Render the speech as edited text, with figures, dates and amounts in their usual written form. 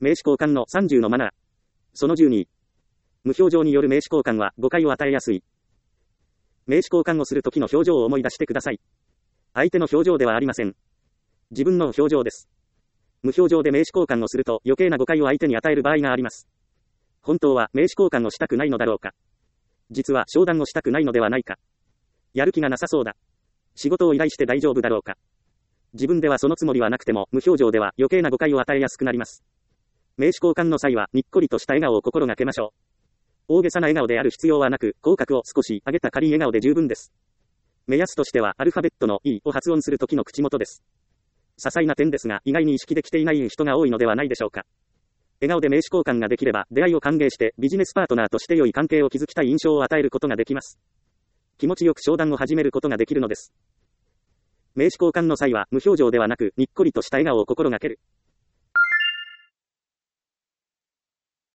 名刺交換の30のマナー。その12。無表情による名刺交換は誤解を与えやすい。名刺交換をするときの表情を思い出してください。相手の表情ではありません。自分の表情です。無表情で名刺交換をすると余計な誤解を相手に与える場合があります。本当は名刺交換をしたくないのだろうか。実は商談をしたくないのではないか。やる気がなさそうだ。仕事を依頼して大丈夫だろうか。自分ではそのつもりはなくても無表情では余計な誤解を与えやすくなります。名刺交換の際はにっこりとした笑顔を心がけましょう。大げさな笑顔である必要はなく、口角を少し上げた軽い笑顔で十分です。目安としてはアルファベットの E を発音するときの口元です。些細な点ですが意外に意識できていない人が多いのではないでしょうか。笑顔で名刺交換ができれば出会いを歓迎してビジネスパートナーとして良い関係を築きたい印象を与えることができます。気持ちよく商談を始めることができるのです。名刺交換の際は無表情ではなくにっこりとした笑顔を心がける。